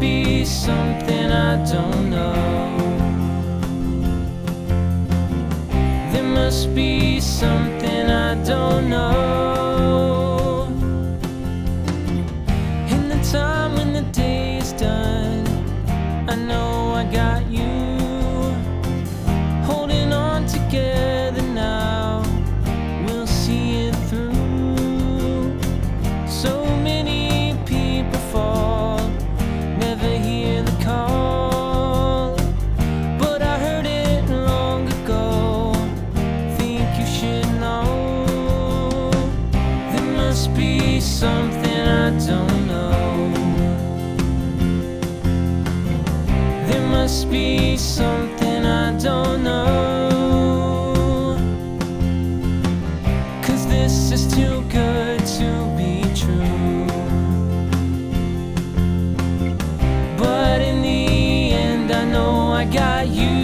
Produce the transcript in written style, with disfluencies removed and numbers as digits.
be something I don't know. There must be something I don't know. In the time when the day is done, I know I got you. Holding on together now, we'll see it through. So many people fall, never hear the call, but I heard it long ago. Think you should know. There must be something I don't know. There must be something I don't know. 'Cause this is too good to be true. But in the end, I know I got you.